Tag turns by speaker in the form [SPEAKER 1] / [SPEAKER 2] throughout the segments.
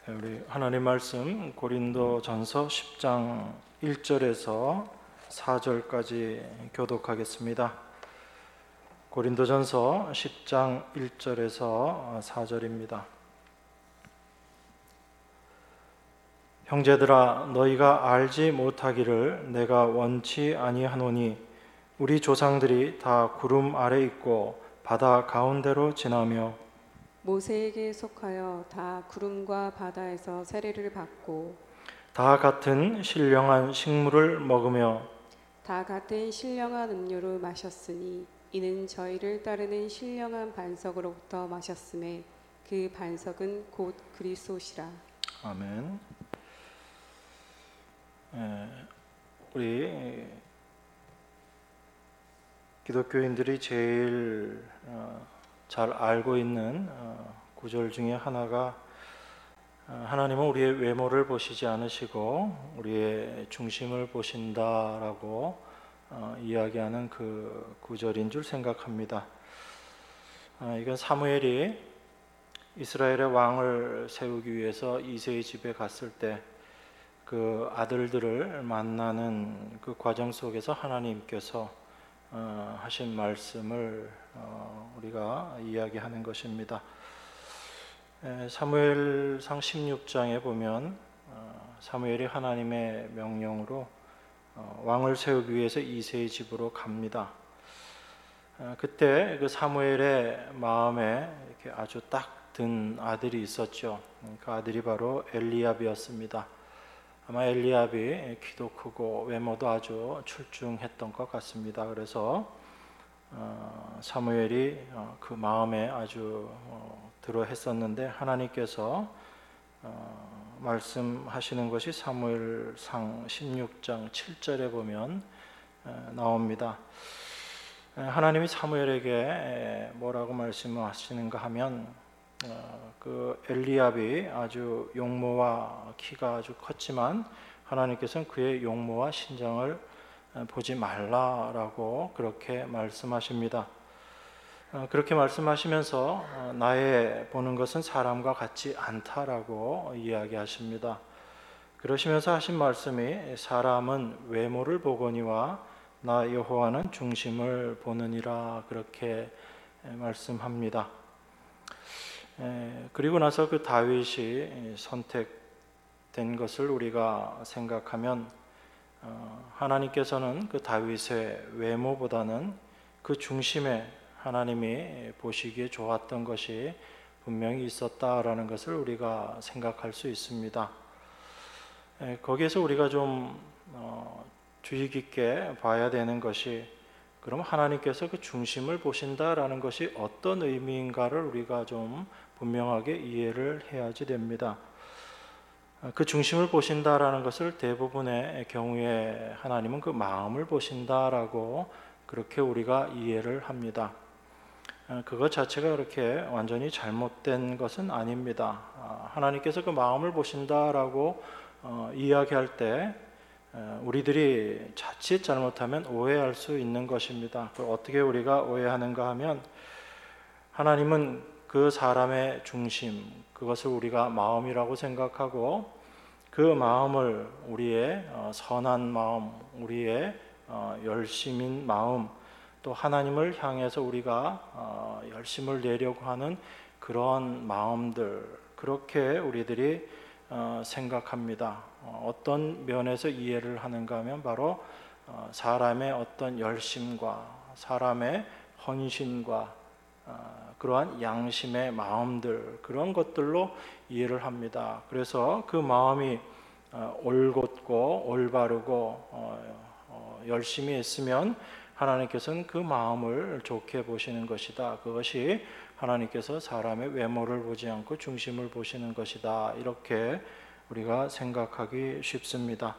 [SPEAKER 1] 우리 하나님 말씀 고린도전서 10장 1절에서 4절까지 교독하겠습니다. 고린도전서 10장 1절에서 4절입니다. 형제들아, 너희가 알지 못하기를 내가 원치 아니하노니 우리 조상들이 다 구름 아래 있고 바다 가운데로 지나며
[SPEAKER 2] 모세에게 속하여 다 구름과 바다에서 세례를 받고
[SPEAKER 1] 다 같은 신령한 식물을 먹으며
[SPEAKER 2] 다 같은 신령한 음료를 마셨으니 이는 저희를 따르는 신령한 반석으로부터 마셨음에 그 반석은 곧 그리스도시라.
[SPEAKER 1] 아멘. 우리 기독교인들이 제일 잘 알고 있는 구절 중에 하나가 하나님은 우리의 외모를 보시지 않으시고 우리의 중심을 보신다라고 이야기하는 그 구절인 줄 생각합니다. 이건 사무엘이 이스라엘의 왕을 세우기 위해서 이새의 집에 갔을 때 그 아들들을 만나는 그 과정 속에서 하나님께서 하신 말씀을 우리가 이야기하는 것입니다. 사무엘상 16장에 보면 사무엘이 하나님의 명령으로 왕을 세우기 위해서 이새의 집으로 갑니다. 그때 그 사무엘의 마음에 이렇게 아주 딱 든 아들이 있었죠. 그 아들이 바로 엘리압이었습니다. 아마 엘리압이 키도 크고 외모도 아주 출중했던 것 같습니다. 그래서 사무엘이 그 마음에 아주 들어했었는데 하나님께서 말씀하시는 것이 사무엘상 16장 7절에 보면 나옵니다. 하나님이 사무엘에게 뭐라고 말씀하시는가 하면 그 엘리압이 아주 용모와 키가 아주 컸지만 하나님께서는 그의 용모와 신장을 보지 말라라고 그렇게 말씀하십니다. 그렇게 말씀하시면서 나의 보는 것은 사람과 같지 않다라고 이야기하십니다. 그러시면서 하신 말씀이 사람은 외모를 보거니와 나 여호와는 중심을 보느니라 그렇게 말씀합니다. 그리고 나서 그 다윗이 선택된 것을 우리가 생각하면 하나님께서는 그 다윗의 외모보다는 그 중심에 하나님이 보시기에 좋았던 것이 분명히 있었다라는 것을 우리가 생각할 수 있습니다. 거기에서 우리가 좀 주의 깊게 봐야 되는 것이 그럼 하나님께서 그 중심을 보신다라는 것이 어떤 의미인가를 우리가 좀 분명하게 이해를 해야지 됩니다. 그 중심을 보신다라는 것을 대부분의 경우에 하나님은 그 마음을 보신다라고 그렇게 우리가 이해를 합니다. 그것 자체가 그렇게 완전히 잘못된 것은 아닙니다. 하나님께서 그 마음을 보신다라고 이야기할 때 우리들이 자칫 잘못하면 오해할 수 있는 것입니다. 어떻게 우리가 오해하는가 하면 하나님은 그 사람의 중심, 그것을 우리가 마음이라고 생각하고 그 마음을 우리의 선한 마음, 우리의 열심인 마음, 또 하나님을 향해서 우리가 열심을 내려고 하는 그런 마음들, 그렇게 우리들이 생각합니다. 어떤 면에서 이해를 하는가 하면 바로 사람의 어떤 열심과 사람의 헌신과 그러한 양심의 마음들, 그런 것들로 이해를 합니다. 그래서 그 마음이 올곧고 올바르고 열심히 했으면 하나님께서는 그 마음을 좋게 보시는 것이다. 그것이 하나님께서 사람의 외모를 보지 않고 중심을 보시는 것이다. 이렇게 우리가 생각하기 쉽습니다.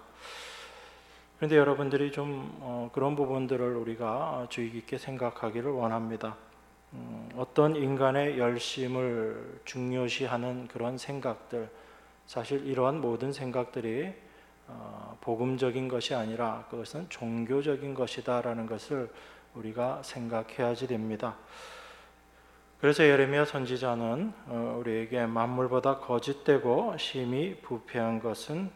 [SPEAKER 1] 그런데 여러분들이 좀 그런 부분들을 우리가 주의 깊게 생각하기를 원합니다. 어떤 인간의 열심을 중요시하는 그런 생각들, 사실 이러한 모든 생각들이 복음적인 것이 아니라 그것은 종교적인 것이다라는 것을 우리가 생각해야지 됩니다. 그래서 예레미야 선지자는 우리에게 만물보다 거짓되고 심히 부패한 것은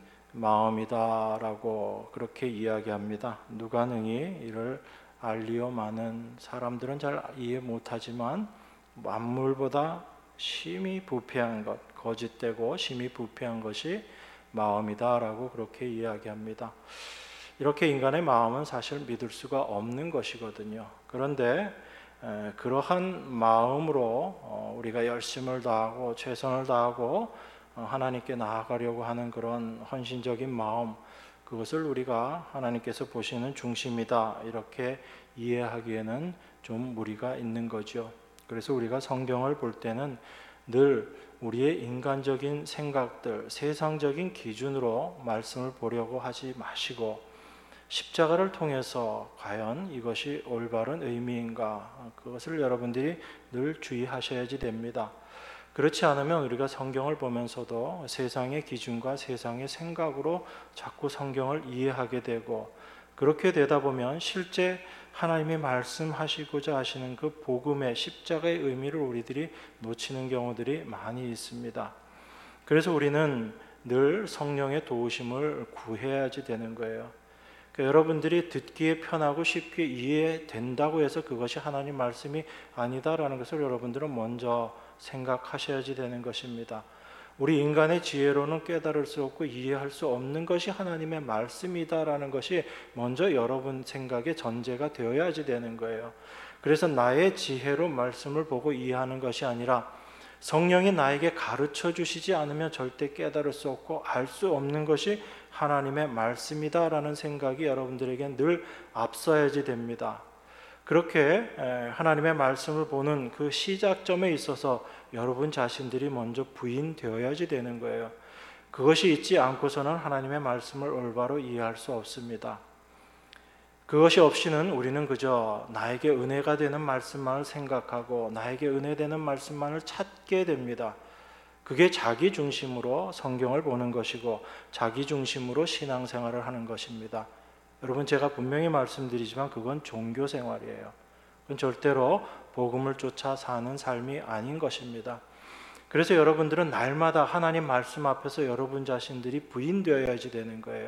[SPEAKER 1] 마음이다라고 그렇게 이야기합니다. 누가 능히 이를 알리오? 많은 사람들은 잘 이해 못하지만 만물보다 심히 부패한 것, 거짓되고 심히 부패한 것이 마음이다라고 그렇게 이야기합니다. 이렇게 인간의 마음은 사실 믿을 수가 없는 것이거든요. 그런데 그러한 마음으로 우리가 열심을 다하고 최선을 다하고 하나님께 나아가려고 하는 그런 헌신적인 마음, 그것을 우리가 하나님께서 보시는 중심이다 이렇게 이해하기에는 좀 무리가 있는 거죠. 그래서 우리가 성경을 볼 때는 늘 우리의 인간적인 생각들, 세상적인 기준으로 말씀을 보려고 하지 마시고 십자가를 통해서 과연 이것이 올바른 의미인가, 그것을 여러분들이 늘 주의하셔야지 됩니다. 그렇지 않으면 우리가 성경을 보면서도 세상의 기준과 세상의 생각으로 자꾸 성경을 이해하게 되고, 그렇게 되다 보면 실제 하나님이 말씀하시고자 하시는 그 복음의 십자가의 의미를 우리들이 놓치는 경우들이 많이 있습니다. 그래서 우리는 늘 성령의 도우심을 구해야지 되는 거예요. 그러니까 여러분들이 듣기에 편하고 쉽게 이해된다고 해서 그것이 하나님 말씀이 아니다라는 것을 여러분들은 먼저 생각하셔야지 되는 것입니다. 우리 인간의 지혜로는 깨달을 수 없고 이해할 수 없는 것이 하나님의 말씀이다라는 것이 먼저 여러분 생각의 전제가 되어야지 되는 거예요. 그래서 나의 지혜로 말씀을 보고 이해하는 것이 아니라 성령이 나에게 가르쳐 주시지 않으면 절대 깨달을 수 없고 알 수 없는 것이 하나님의 말씀이다라는 생각이 여러분들에게 늘 앞서야지 됩니다. 그렇게 하나님의 말씀을 보는 그 시작점에 있어서 여러분 자신들이 먼저 부인되어야지 되는 거예요. 그것이 있지 않고서는 하나님의 말씀을 올바로 이해할 수 없습니다. 그것이 없이는 우리는 그저 나에게 은혜가 되는 말씀만을 생각하고 나에게 은혜되는 말씀만을 찾게 됩니다. 그게 자기 중심으로 성경을 보는 것이고 자기 중심으로 신앙생활을 하는 것입니다. 여러분, 제가 분명히 말씀드리지만 그건 종교 생활이에요. 그건 절대로 복음을 쫓아 사는 삶이 아닌 것입니다. 그래서 여러분들은 날마다 하나님 말씀 앞에서 여러분 자신들이 부인되어야지 되는 거예요.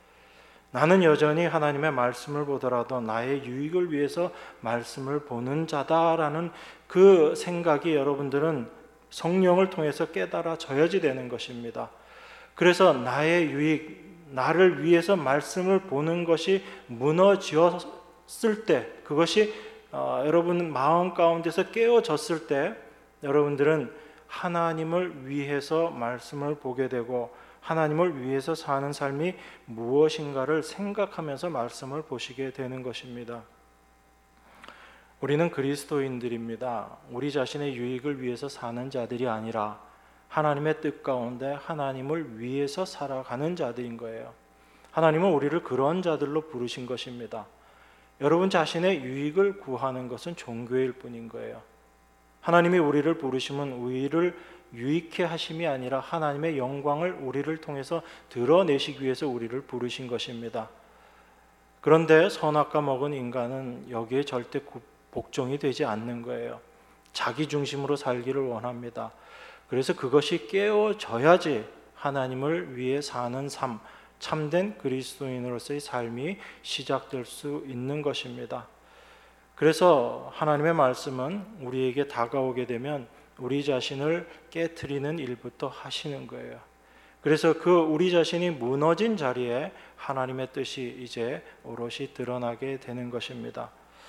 [SPEAKER 1] 나는 여전히 하나님의 말씀을 보더라도 나의 유익을 위해서 말씀을 보는 자다라는 그 생각이 여러분들은 성령을 통해서 깨달아져야지 되는 것입니다. 그래서 나의 유익, 나를 위해서 말씀을 보는 것이 무너졌을 때, 그것이 여러분 마음 가운데서 깨어졌을 때 여러분들은 하나님을 위해서 말씀을 보게 되고 하나님을 위해서 사는 삶이 무엇인가를 생각하면서 말씀을 보시게 되는 것입니다. 우리는 그리스도인들입니다. 우리 자신의 유익을 위해서 사는 자들이 아니라 하나님의 뜻 가운데 하나님을 위해서 살아가는 자들인 거예요. 하나님은 우리를 그런 자들로 부르신 것입니다. 여러분 자신의 유익을 구하는 것은 종교일 뿐인 거예요. 하나님이 우리를 부르심은 우리를 유익해 하심이 아니라 하나님의 영광을 우리를 통해서 드러내시기 위해서 우리를 부르신 것입니다. 그런데 선악과 먹은 인간은 여기에 절대 복종이 되지 않는 거예요. 자기 중심으로 살기를 원합니다. 그래서 그것이 깨어져야지 하나님을 위해 사는 삶, 참된 그리스도인으로서의 삶이 시작될 수 있는 것입니다. 그래서 하나님의 말씀은 우리에게 다가오게 되면 우리 자신을 깨트리는 일부터 하시는 거예요. 그래서 그 우리 자신이 무너진 자리에 하나님의 뜻이 이제 오롯이 드러나게 되는 것입니다.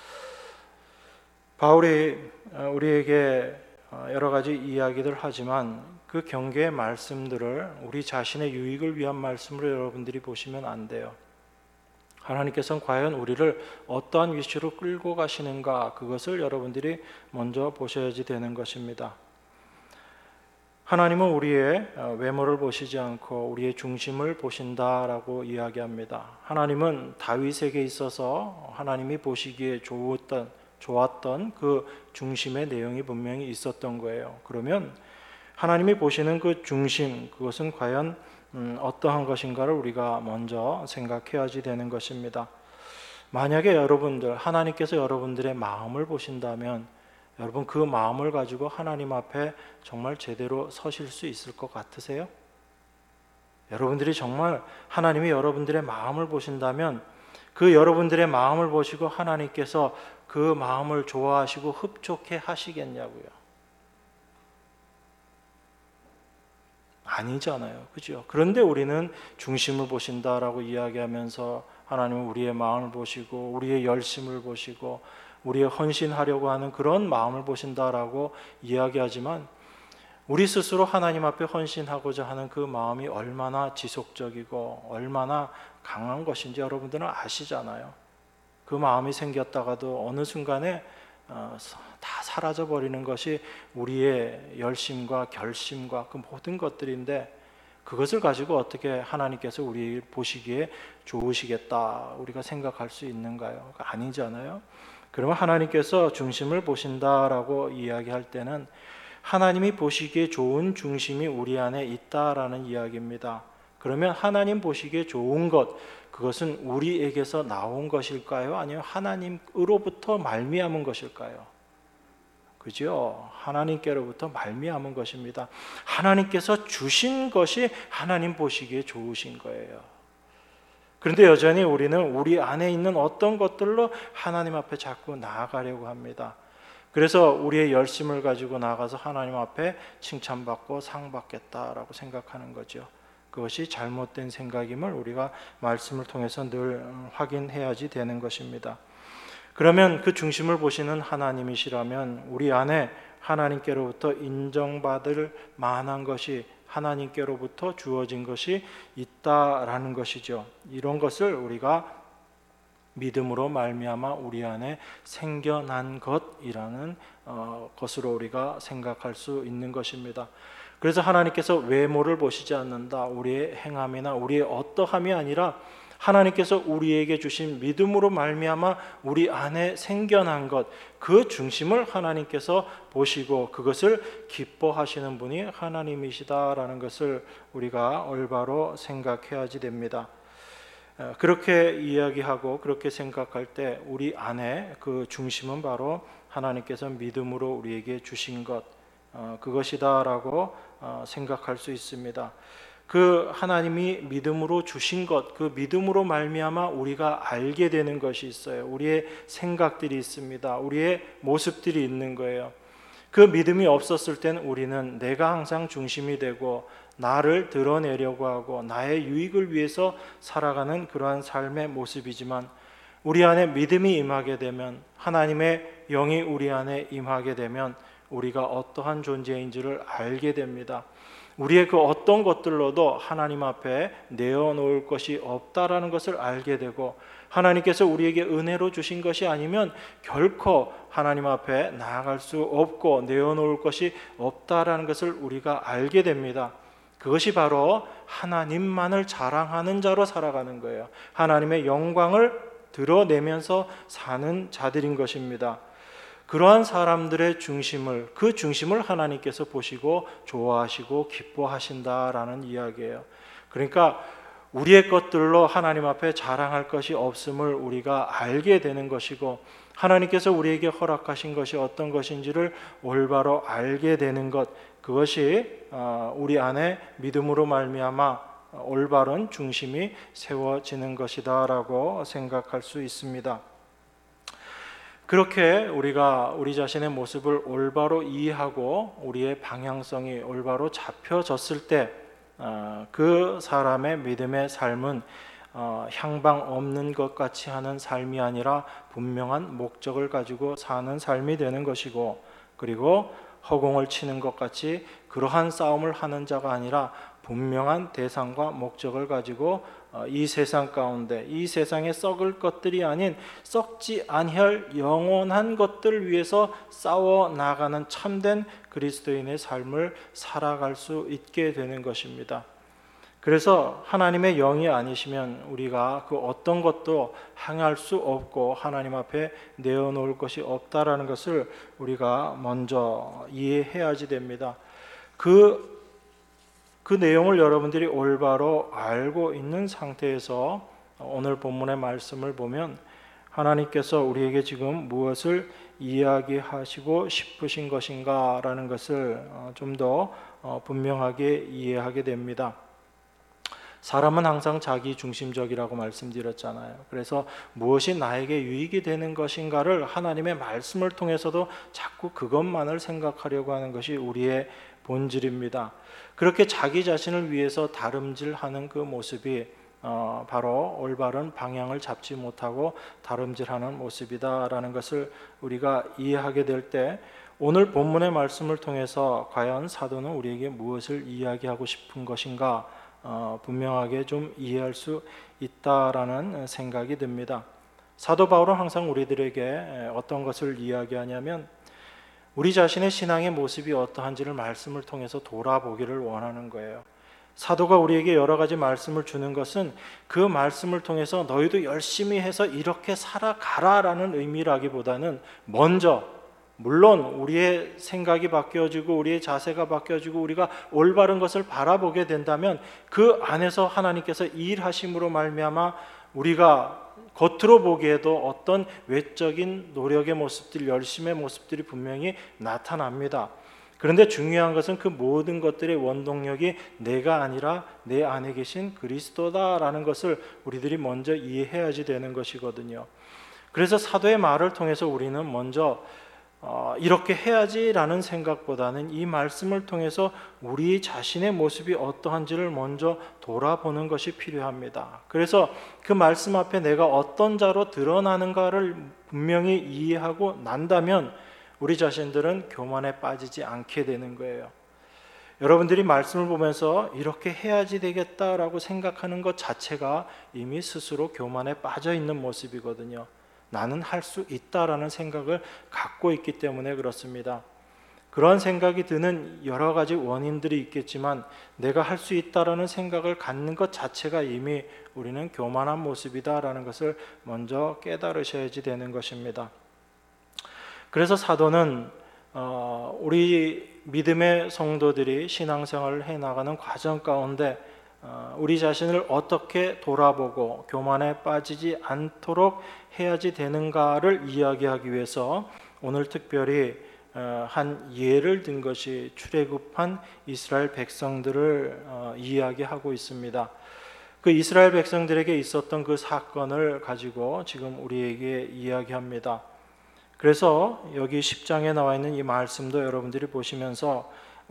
[SPEAKER 1] 바울이 우리에게 여러 가지 이야기들 하지만 그 경계의 말씀들을 우리 자신의 유익을 위한 말씀으로 여러분들이 보시면 안 돼요. 하나님께서는 과연 우리를 어떠한 위치로 끌고 가시는가, 그것을 여러분들이 먼저 보셔야지 되는 것입니다. 하나님은 우리의 외모를 보시지 않고 우리의 중심을 보신다라고 이야기합니다. 하나님은 다윗에게 있어서 하나님이 보시기에 좋았던 그 중심의 내용이 분명히 있었던 거예요. 그러면 하나님이 보시는 그 중심, 그것은 과연 어떠한 것인가를 우리가 먼저 생각해야지 되는 것입니다. 만약에 여러분들, 하나님께서 여러분들의 마음을 보신다면 여러분 그 마음을 가지고 하나님 앞에 정말 제대로 서실 수 있을 것 같으세요? 여러분들이 정말 하나님이 여러분들의 마음을 보신다면 그 여러분들의 마음을 보시고 하나님께서 그 마음을 좋아하시고 흡족해 하시겠냐고요? 아니잖아요. 그죠? 그런데 우리는 중심을 보신다라고 이야기하면서 하나님은 우리의 마음을 보시고 우리의 열심을 보시고 우리의 헌신하려고 하는 그런 마음을 보신다라고 이야기하지만 우리 스스로 하나님 앞에 헌신하고자 하는 그 마음이 얼마나 지속적이고 얼마나 강한 것인지 여러분들은 아시잖아요. 그 마음이 생겼다가도 어느 순간에 다 사라져버리는 것이 우리의 열심과 결심과 그 모든 것들인데 그것을 가지고 어떻게 하나님께서 우리 보시기에 좋으시겠다 우리가 생각할 수 있는가요? 아니잖아요. 그러면 하나님께서 중심을 보신다라고 이야기할 때는 하나님이 보시기에 좋은 중심이 우리 안에 있다라는 이야기입니다. 그러면 하나님 보시기에 좋은 것, 그것은 우리에게서 나온 것일까요? 아니면 하나님으로부터 말미암은 것일까요? 그죠? 하나님께로부터 말미암은 것입니다. 하나님께서 주신 것이 하나님 보시기에 좋으신 거예요. 그런데 여전히 우리는 우리 안에 있는 어떤 것들로 하나님 앞에 자꾸 나아가려고 합니다. 그래서 우리의 열심을 가지고 나가서 하나님 앞에 칭찬받고 상 받겠다라고 생각하는 거죠. 그것이 잘못된 생각임을 우리가 말씀을 통해서 늘 확인해야지 되는 것입니다. 그러면 그 중심을 보시는 하나님이시라면 우리 안에 하나님께로부터 인정받을 만한 것이 하나님께로부터 주어진 것이 있다라는 것이죠. 이런 것을 우리가 믿음으로 말미암아 우리 안에 생겨난 것이라는 것으로 우리가 생각할 수 있는 것입니다. 그래서 하나님께서 외모를 보시지 않는다. 우리의 행함이나 우리의 어떠함이 아니라 하나님께서 우리에게 주신 믿음으로 말미암아 우리 안에 생겨난 것, 그 중심을 하나님께서 보시고 그것을 기뻐하시는 분이 하나님이시다라는 것을 우리가 올바로 생각해야지 됩니다. 그렇게 이야기하고 그렇게 생각할 때 우리 안에 그 중심은 바로 하나님께서 믿음으로 우리에게 주신 것, 그것이다라고 생각할 수 있습니다. 그 하나님이 믿음으로 주신 것, 그 믿음으로 말미암아 우리가 알게 되는 것이 있어요. 우리의 생각들이 있습니다. 우리의 모습들이 있는 거예요. 그 믿음이 없었을 땐 우리는 내가 항상 중심이 되고 나를 드러내려고 하고 나의 유익을 위해서 살아가는 그러한 삶의 모습이지만 우리 안에 믿음이 임하게 되면 하나님의 영이 우리 안에 임하게 되면 우리가 어떠한 존재인지를 알게 됩니다. 우리의 그 어떤 것들로도 하나님 앞에 내어놓을 것이 없다라는 것을 알게 되고 하나님께서 우리에게 은혜로 주신 것이 아니면 결코 하나님 앞에 나아갈 수 없고 내어놓을 것이 없다라는 것을 우리가 알게 됩니다. 그것이 바로 하나님만을 자랑하는 자로 살아가는 거예요. 하나님의 영광을 드러내면서 사는 자들인 것입니다. 그러한 사람들의 중심을, 그 중심을 하나님께서 보시고 좋아하시고 기뻐하신다라는 이야기예요. 그러니까 우리의 것들로 하나님 앞에 자랑할 것이 없음을 우리가 알게 되는 것이고 하나님께서 우리에게 허락하신 것이 어떤 것인지를 올바로 알게 되는 것, 그것이 우리 안에 믿음으로 말미암아 올바른 중심이 세워지는 것이다라고 생각할 수 있습니다. 그렇게 우리가 우리 자신의 모습을 올바로 이해하고 우리의 방향성이 올바로 잡혀졌을 때 그 사람의 믿음의 삶은 향방 없는 것 같이 하는 삶이 아니라 분명한 목적을 가지고 사는 삶이 되는 것이고 그리고 허공을 치는 것 같이 그러한 싸움을 하는 자가 아니라 분명한 대상과 목적을 가지고 이 세상 가운데 이 세상에 썩을 것들이 아닌 썩지 아니할 영원한 것들을 위해서 싸워 나가는 참된 그리스도인의 삶을 살아갈 수 있게 되는 것입니다. 그래서 하나님의 영이 아니시면 우리가 그 어떤 것도 행할 수 없고 하나님 앞에 내어놓을 것이 없다라는 것을 우리가 먼저 이해해야지 됩니다. 그 내용을 여러분들이 올바로 알고 있는 상태에서 오늘 본문의 말씀을 보면 하나님께서 우리에게 지금 무엇을 이야기하시고 싶으신 것인가 라는 것을 좀 더 분명하게 이해하게 됩니다. 사람은 항상 자기 중심적이라고 말씀드렸잖아요. 그래서 무엇이 나에게 유익이 되는 것인가를 하나님의 말씀을 통해서도 자꾸 그것만을 생각하려고 하는 것이 우리의 본질입니다. 그렇게 자기 자신을 위해서 다름질하는 그 모습이 바로 올바른 방향을 잡지 못하고 다름질하는 모습이다라는 것을 우리가 이해하게 될 때, 오늘 본문의 말씀을 통해서 과연 사도는 우리에게 무엇을 이야기하고 싶은 것인가 분명하게 좀 이해할 수 있다라는 생각이 듭니다. 사도 바울은 항상 우리들에게 어떤 것을 이야기하냐면, 우리 자신의 신앙의 모습이 어떠한지를 말씀을 통해서 돌아보기를 원하는 거예요. 사도가 우리에게 여러 가지 말씀을 주는 것은 그 말씀을 통해서 너희도 열심히 해서 이렇게 살아가라라는 의미라기보다는, 먼저 물론 우리의 생각이 바뀌어지고 우리의 자세가 바뀌어지고 우리가 올바른 것을 바라보게 된다면 그 안에서 하나님께서 일하심으로 말미암아 우리가 겉으로 보기에도 어떤 외적인 노력의 모습들, 열심의 모습들이 분명히 나타납니다. 그런데 중요한 것은 그 모든 것들의 원동력이 내가 아니라 내 안에 계신 그리스도다라는 것을 우리들이 먼저 이해해야지 되는 것이거든요. 그래서 사도의 말을 통해서 우리는 먼저 이렇게 해야지라는 생각보다는 이 말씀을 통해서 우리 자신의 모습이 어떠한지를 먼저 돌아보는 것이 필요합니다. 그래서 그 말씀 앞에 내가 어떤 자로 드러나는가를 분명히 이해하고 난다면 우리 자신들은 교만에 빠지지 않게 되는 거예요. 여러분들이 말씀을 보면서 이렇게 해야지 되겠다라고 생각하는 것 자체가 이미 스스로 교만에 빠져 있는 모습이거든요. 나는 할 수 있다라는 생각을 갖고 있기 때문에 그렇습니다. 그러한 생각이 드는 여러 가지 원인들이 있겠지만 내가 할 수 있다라는 생각을 갖는 것 자체가 이미 우리는 교만한 모습이다라는 것을 먼저 깨달으셔야지 되는 것입니다. 그래서 사도는 우리 믿음의 성도들이 신앙생활을 해나가는 과정 가운데 우리 자신을 어떻게 돌아보고 교만에 빠지지 않도록 해야지 되는가를 이야기하기 위해서 오늘 특별히 한 예를 든 것이 출애굽한 이스라엘 백성들을 이야기하고 있습니다. 그 이스라엘 백성들에게 있었던 그 사건을 가지고 지금 우리에게 이야기합니다. 그래서 여기 10장에 나와 있는 이 말씀도 여러분들이 보시면서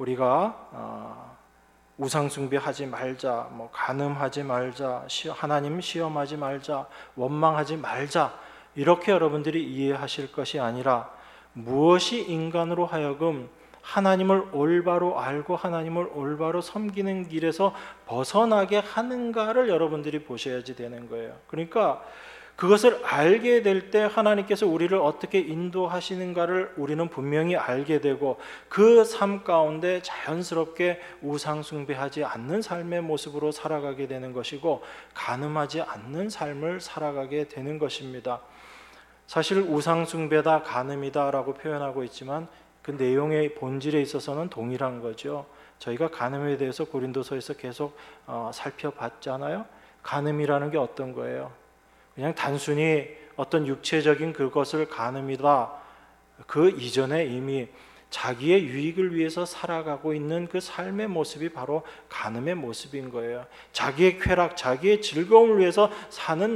[SPEAKER 1] 우리가 우상 숭배하지 말자, 간음하지 말자, 하나님 시험하지 말자, 원망하지 말자, 이렇게 여러분들이 이해하실 것이 아니라 무엇이 인간으로 하여금 하나님을 올바로 알고 하나님을 올바로 섬기는 길에서 벗어나게 하는가를 여러분들이 보셔야지 되는 거예요. 그러니까 그것을 알게 될 때 하나님께서 우리를 어떻게 인도하시는가를 우리는 분명히 알게 되고 그 삶 가운데 자연스럽게 우상 숭배하지 않는 삶의 모습으로 살아가게 되는 것이고 간음하지 않는 삶을 살아가게 되는 것입니다. 사실 우상 숭배다, 간음이다 라고 표현하고 있지만 그 내용의 본질에 있어서는 동일한 거죠. 저희가 간음에 대해서 고린도서에서 계속 살펴봤잖아요. 간음이라는 게 어떤 거예요? 그냥 단순히 어떤 육체적인 그것을 간음이다. 그 이전에 이미 자기의 유익을 위해서 살아가고 있는 그 삶의 모습이 바로 간음의 모습인 거예요. 자기의 쾌락, 자기의 즐거움을 위해서 사는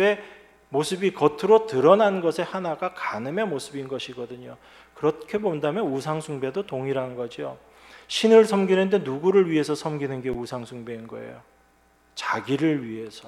[SPEAKER 1] 모습이 겉으로 드러난 것의 하나가 간음의 모습인 것이거든요. 그렇게 본다면 우상숭배도 동일한 거죠. 신을 섬기는데 누구를 위해서 섬기는 게 우상숭배인 거예요? 자기를 위해서.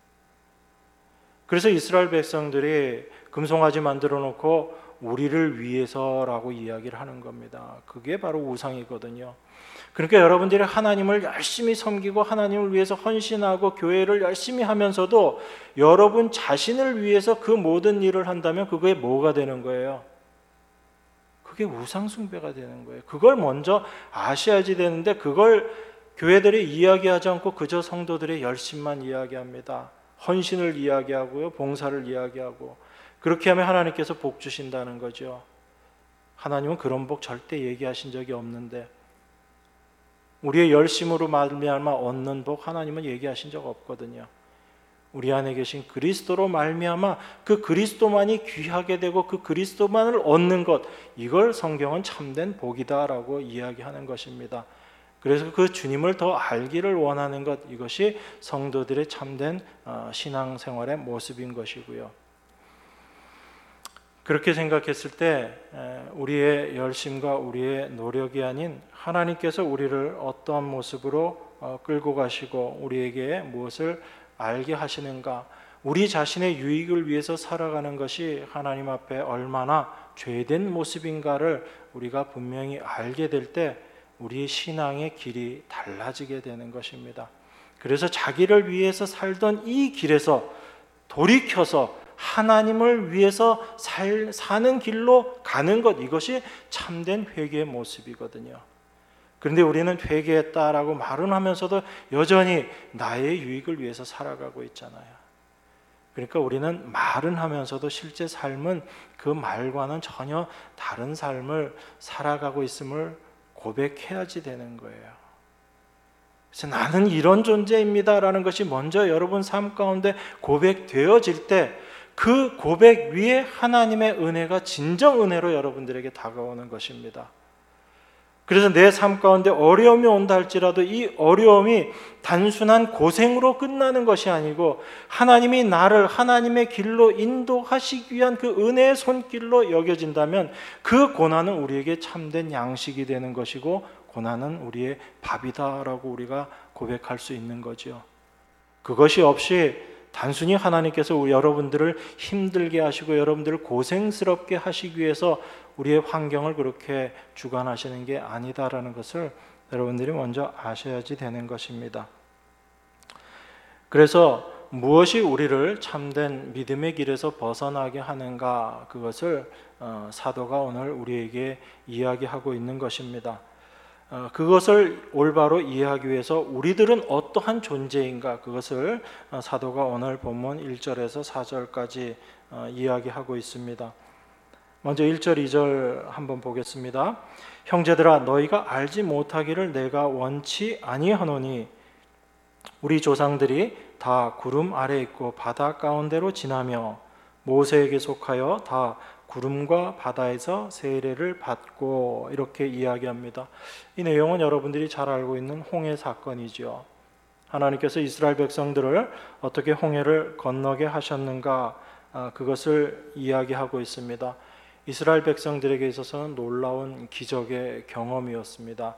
[SPEAKER 1] 그래서 이스라엘 백성들이 금송아지 만들어 놓고 우리를 위해서라고 이야기를 하는 겁니다. 그게 바로 우상이거든요. 그러니까 여러분들이 하나님을 열심히 섬기고 하나님을 위해서 헌신하고 교회를 열심히 하면서도 여러분 자신을 위해서 그 모든 일을 한다면 그게 뭐가 되는 거예요? 그게 우상숭배가 되는 거예요. 그걸 먼저 아셔야지 되는데 그걸 교회들이 이야기하지 않고 그저 성도들의 열심만 이야기합니다. 헌신을 이야기하고요, 봉사를 이야기하고 그렇게 하면 하나님께서 복 주신다는 거죠. 하나님은 그런 복 절대 얘기하신 적이 없는데 우리의 열심으로 말미암아 얻는 복 하나님은 얘기하신 적 없거든요. 우리 안에 계신 그리스도로 말미암아 그 그리스도만이 귀하게 되고 그 그리스도만을 얻는 것, 이걸 성경은 참된 복이다라고 이야기하는 것입니다. 그래서 그 주님을 더 알기를 원하는 것, 이것이 성도들의 참된 신앙생활의 모습인 것이고요. 그렇게 생각했을 때 우리의 열심과 우리의 노력이 아닌 하나님께서 우리를 어떠한 모습으로 끌고 가시고 우리에게 무엇을 알게 하시는가, 우리 자신의 유익을 위해서 살아가는 것이 하나님 앞에 얼마나 죄된 모습인가를 우리가 분명히 알게 될 때 우리의 신앙의 길이 달라지게 되는 것입니다. 그래서 자기를 위해서 살던 이 길에서 돌이켜서 하나님을 위해서 사는 길로 가는 것, 이것이 참된 회개의 모습이거든요. 그런데 우리는 회개했다라고 말은 하면서도 여전히 나의 유익을 위해서 살아가고 있잖아요. 그러니까 우리는 말은 하면서도 실제 삶은 그 말과는 전혀 다른 삶을 살아가고 있음을 고백해야지 되는 거예요. 그래서 나는 이런 존재입니다라는 것이 먼저 여러분 삶 가운데 고백되어질 때 그 고백 위에 하나님의 은혜가 진정 은혜로 여러분들에게 다가오는 것입니다. 그래서 내 삶 가운데 어려움이 온다 할지라도 이 어려움이 단순한 고생으로 끝나는 것이 아니고 하나님이 나를 하나님의 길로 인도하시기 위한 그 은혜의 손길로 여겨진다면 그 고난은 우리에게 참된 양식이 되는 것이고 고난은 우리의 밥이다라고 우리가 고백할 수 있는 거죠. 그것이 없이 단순히 하나님께서 여러분들을 힘들게 하시고 여러분들을 고생스럽게 하시기 위해서 우리의 환경을 그렇게 주관하시는 게 아니다라는 것을 여러분들이 먼저 아셔야지 되는 것입니다. 그래서 무엇이 우리를 참된 믿음의 길에서 벗어나게 하는가, 그것을 사도가 오늘 우리에게 이야기하고 있는 것입니다. 그것을 올바로 이해하기 위해서 우리들은 어떠한 존재인가, 그것을 사도가 오늘 본문 1절에서 4절까지 이야기하고 있습니다. 먼저 1절 2절 한번 보겠습니다. 형제들아, 너희가 알지 못하기를 내가 원치 아니하노니 우리 조상들이 다 구름 아래 있고 바다 가운데로 지나며 모세에게 속하여 다 구름과 바다에서 세례를 받고, 이렇게 이야기합니다. 이 내용은 여러분들이 잘 알고 있는 홍해 사건이죠. 하나님께서 이스라엘 백성들을 어떻게 홍해를 건너게 하셨는가, 그것을 이야기하고 있습니다. 이스라엘 백성들에게 있어서는 놀라운 기적의 경험이었습니다.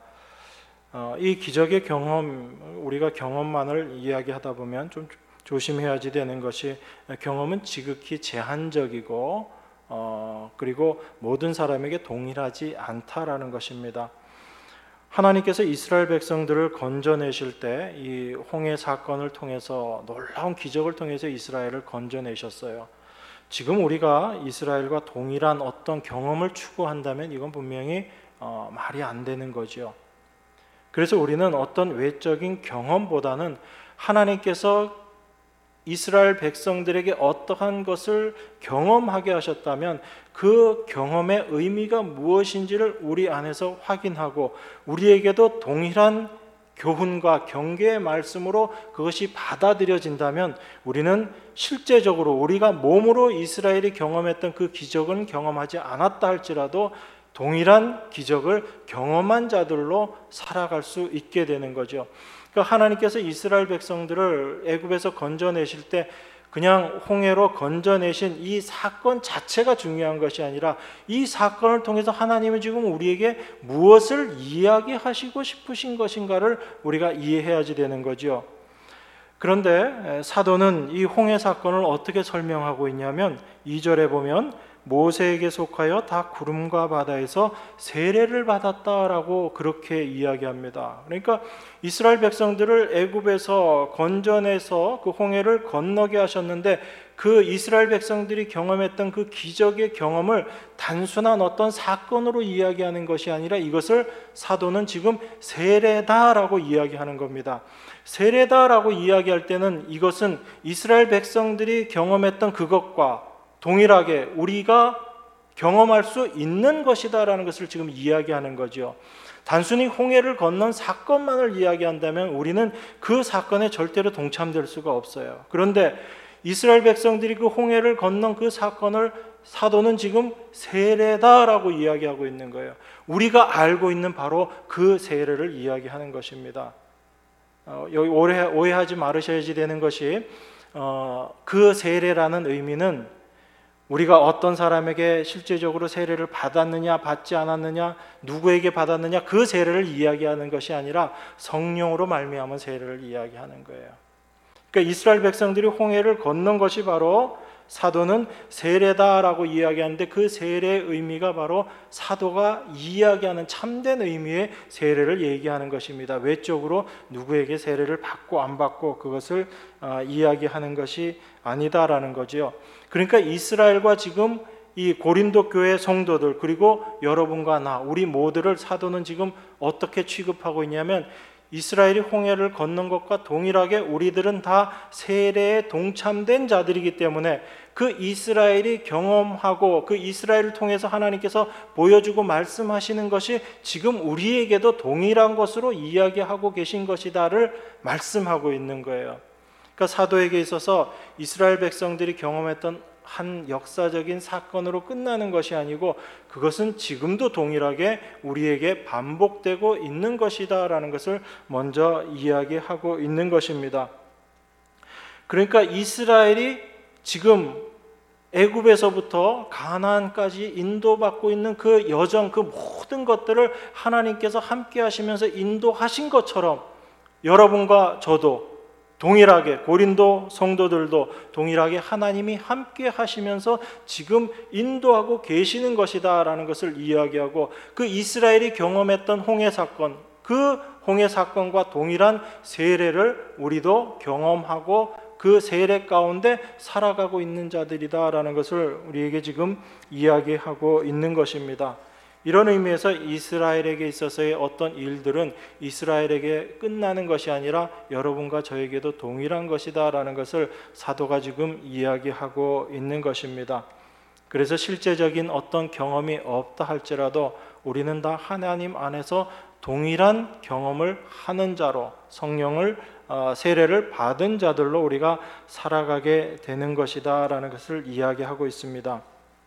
[SPEAKER 1] 이 기적의 경험, 우리가 경험만을 이야기하다 보면 좀 조심해야지 되는 것이, 경험은 지극히 제한적이고 그리고 모든 사람에게 동일하지 않다라는 것입니다. 하나님께서 이스라엘 백성들을 건져내실 때 이 홍해 사건을 통해서, 놀라운 기적을 통해서 이스라엘을 건져내셨어요. 지금 우리가 이스라엘과 동일한 어떤 경험을 추구한다면 이건 분명히 말이 안 되는 거죠. 그래서 우리는 어떤 외적인 경험보다는 하나님께서 이스라엘 백성들에게 어떠한 것을 경험하게 하셨다면 그 경험의 의미가 무엇인지를 우리 안에서 확인하고 우리에게도 동일한 교훈과 경계의 말씀으로 그것이 받아들여진다면 우리는 실제적으로 우리가 몸으로 이스라엘이 경험했던 그 기적은 경험하지 않았다 할지라도 동일한 기적을 경험한 자들로 살아갈 수 있게 되는 거죠. 그러니까 하나님께서 이스라엘 백성들을 애굽에서 건져내실 때 그냥 홍해로 건져내신 이 사건 자체가 중요한 것이 아니라 이 사건을 통해서 하나님은 지금 우리에게 무엇을 이야기하시고 싶으신 것인가를 우리가 이해해야지 되는 거죠. 그런데 사도는 이 홍해 사건을 어떻게 설명하고 있냐면 2절에 보면 모세에게 속하여 다 구름과 바다에서 세례를 받았다라고 그렇게 이야기합니다. 그러니까 이스라엘 백성들을 애굽에서 건져내서 그 홍해를 건너게 하셨는데 그 이스라엘 백성들이 경험했던 그 기적의 경험을 단순한 어떤 사건으로 이야기하는 것이 아니라 이것을 사도는 지금 세례다라고 이야기하는 겁니다. 세례다라고 이야기할 때는 이것은 이스라엘 백성들이 경험했던 그것과 동일하게 우리가 경험할 수 있는 것이다라는 것을 지금 이야기하는 거죠. 단순히 홍해를 건넌 사건만을 이야기한다면 우리는 그 사건에 절대로 동참될 수가 없어요. 그런데 이스라엘 백성들이 그 홍해를 건넌 그 사건을 사도는 지금 세례다라고 이야기하고 있는 거예요. 우리가 알고 있는 바로 그 세례를 이야기하는 것입니다. 여기 오해하지 말으셔야지 되는 것이 그 세례라는 의미는 우리가 어떤 사람에게 실제적으로 세례를 받았느냐 받지 않았느냐 누구에게 받았느냐 그 세례를 이야기하는 것이 아니라 성령으로 말미암은 세례를 이야기하는 거예요. 그러니까 이스라엘 백성들이 홍해를 건넌 것이 바로 사도는 세례다라고 이야기하는데 그 세례의 의미가 바로 사도가 이야기하는 참된 의미의 세례를 얘기하는 것입니다. 외적으로 누구에게 세례를 받고 안 받고 그것을 이야기하는 것이 아니다라는 거지요. 그러니까 이스라엘과 지금 이 고린도 교회 성도들 그리고 여러분과 나 우리 모두를 사도는 지금 어떻게 취급하고 있냐면 이스라엘이 홍해를 건넌 것과 동일하게 우리들은 다 세례에 동참된 자들이기 때문에 그 이스라엘이 경험하고 그 이스라엘을 통해서 하나님께서 보여주고 말씀하시는 것이 지금 우리에게도 동일한 것으로 이야기하고 계신 것이다를 말씀하고 있는 거예요. 그러니까 사도에게 있어서 이스라엘 백성들이 경험했던 한 역사적인 사건으로 끝나는 것이 아니고 그것은 지금도 동일하게 우리에게 반복되고 있는 것이다라는 것을 먼저 이야기하고 있는 것입니다. 그러니까 이스라엘이 지금 애굽에서부터 가나안까지 인도받고 있는 그 여정, 그 모든 것들을 하나님께서 함께 하시면서 인도하신 것처럼 여러분과 저도 동일하게 고린도 성도들도 동일하게 하나님이 함께 하시면서 지금 인도하고 계시는 것이다라는 것을 이야기하고 그 이스라엘이 경험했던 홍해 사건, 그 홍해 사건과 동일한 세례를 우리도 경험하고 그 세례 가운데 살아가고 있는 자들이다라는 것을 우리에게 지금 이야기하고 있는 것입니다. 이런 의미에서 이스라엘에게 있어서의 어떤 일들은 이스라엘에게 끝나는 것이 아니라 여러분과 저에게도 동일한 것이다라는 것을 사도가 지금 이야기하고 있는 것입니다. 그래서 실제적인 어떤 경험이 없다 할지라도 우리는 다 하나님 안에서 동일한 경험을 하는 자로 성령을 세례를 받은 자들로 우리가 살아가게 되는 것이다라는 것을 이야기하고 있습니다.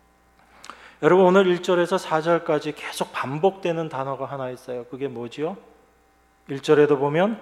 [SPEAKER 1] 여러분 오늘 1절에서 4절까지 계속 반복되는 단어가 하나 있어요. 그게 뭐지요? 1절에도 보면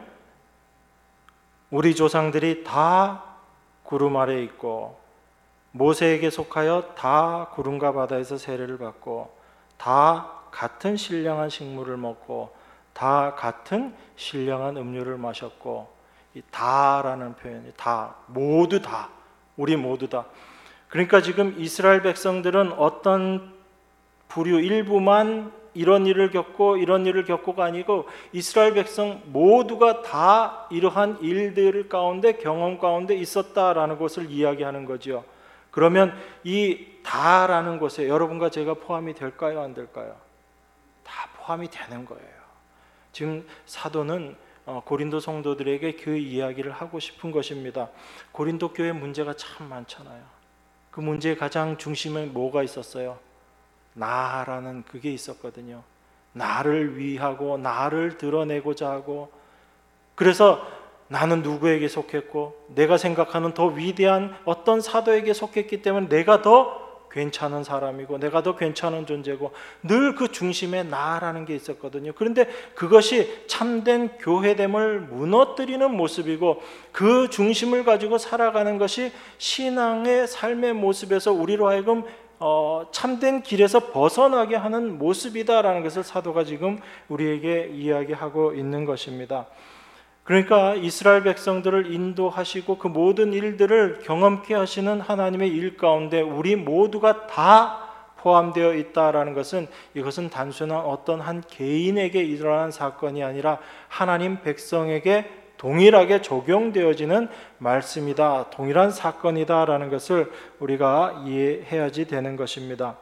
[SPEAKER 1] 우리 조상들이 다 구름 아래에 있고 모세에게 속하여 다 구름과 바다에서 세례를 받고 다 같은 신령한 식물을 먹고 다 같은 신령한 음료를 마셨고 이 다라는 표현이 다 모두 다 우리 모두 다 그러니까 지금 이스라엘 백성들은 어떤 부류 일부만 이런 일을 겪고 이런 일을 겪고가 아니고 이스라엘 백성 모두가 다 이러한 일들 가운데 경험 가운데 있었다라는 것을 이야기하는 거죠. 그러면 이 다라는 곳에 여러분과 제가 포함이 될까요? 안 될까요? 다 포함이 되는 거예요. 지금 사도는 고린도 성도들에게 그 이야기를 하고 싶은 것입니다. 고린도 교회 문제가 참 많잖아요. 그 문제의 가장 중심에 뭐가 있었어요? 나라는 그게 있었거든요. 나를 위하고 나를 드러내고자 하고 그래서 나는 누구에게 속했고 내가 생각하는 더 위대한 어떤 사도에게 속했기 때문에 내가 더 괜찮은 사람이고 내가 더 괜찮은 존재고 늘 그 중심에 나라는 게 있었거든요. 그런데 그것이 참된 교회됨을 무너뜨리는 모습이고 그 중심을 가지고 살아가는 것이 신앙의 삶의 모습에서 우리로 하여금 참된 길에서 벗어나게 하는 모습이다라는 것을 사도가 지금 우리에게 이야기하고 있는 것입니다. 그러니까 이스라엘 백성들을 인도하시고 그 모든 일들을 경험케 하시는 하나님의 일 가운데 우리 모두가 다 포함되어 있다라는 것은 이것은 단순한 어떤 한 개인에게 일어난 사건이 아니라 하나님 백성에게 동일하게 적용되어지는 말씀이다, 동일한 사건이다라는 것을 우리가 이해해야지 되는 것입니다.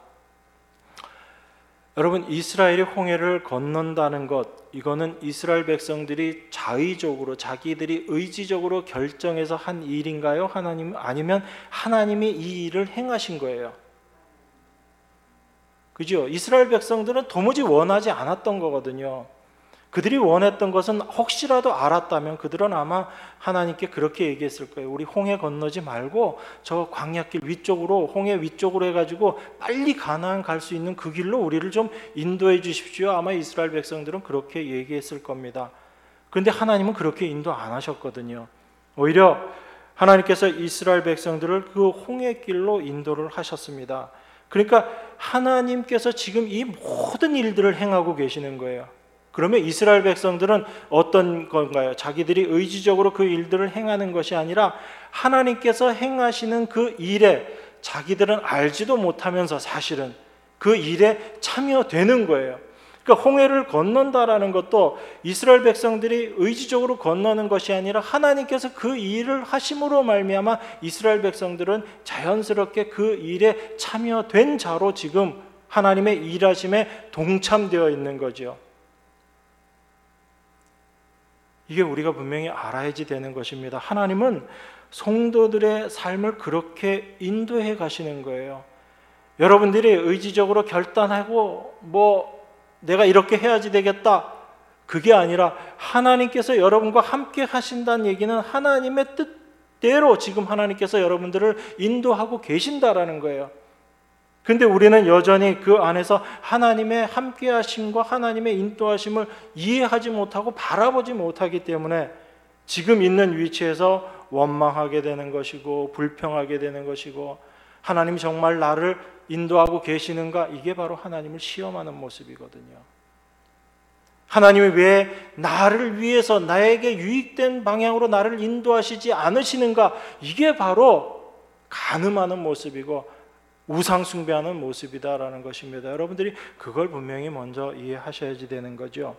[SPEAKER 1] 여러분 이스라엘이 홍해를 건넌다는 것 이거는 이스라엘 백성들이 자의적으로 자기들이 의지적으로 결정해서 한 일인가요? 하나님 아니면 하나님이 이 일을 행하신 거예요. 그죠? 이스라엘 백성들은 도무지 원하지 않았던 거거든요. 그들이 원했던 것은 혹시라도 알았다면 그들은 아마 하나님께 그렇게 얘기했을 거예요. 우리 홍해 건너지 말고 저 광야길 위쪽으로, 홍해 위쪽으로 해가지고 빨리 가나안 갈 수 있는 그 길로 우리를 좀 인도해 주십시오. 아마 이스라엘 백성들은 그렇게 얘기했을 겁니다. 그런데 하나님은 그렇게 인도 안 하셨거든요. 오히려 하나님께서 이스라엘 백성들을 그 홍해길로 인도를 하셨습니다. 그러니까 하나님께서 지금 이 모든 일들을 행하고 계시는 거예요. 그러면 이스라엘 백성들은 어떤 건가요? 자기들이 의지적으로 그 일들을 행하는 것이 아니라 하나님께서 행하시는 그 일에 자기들은 알지도 못하면서 사실은 그 일에 참여되는 거예요. 그러니까 홍해를 건넌다라는 것도 이스라엘 백성들이 의지적으로 건너는 것이 아니라 하나님께서 그 일을 하심으로 말미암아 이스라엘 백성들은 자연스럽게 그 일에 참여된 자로 지금 하나님의 일하심에 동참되어 있는 거죠. 이게 우리가 분명히 알아야지 되는 것입니다. 하나님은 성도들의 삶을 그렇게 인도해 가시는 거예요. 여러분들이 의지적으로 결단하고 내가 이렇게 해야지 되겠다, 그게 아니라 하나님께서 여러분과 함께 하신다는 얘기는 하나님의 뜻대로 지금 하나님께서 여러분들을 인도하고 계신다라는 거예요. 근데 우리는 여전히 그 안에서 하나님의 함께하심과 하나님의 인도하심을 이해하지 못하고 바라보지 못하기 때문에 지금 있는 위치에서 원망하게 되는 것이고 불평하게 되는 것이고, 하나님 정말 나를 인도하고 계시는가? 이게 바로 하나님을 시험하는 모습이거든요. 하나님이 왜 나를 위해서 나에게 유익된 방향으로 나를 인도하시지 않으시는가? 이게 바로 간음하는 모습이고 우상 숭배하는 모습이다라는 것입니다. 여러분들이 그걸 분명히 먼저 이해하셔야지 되는 거죠.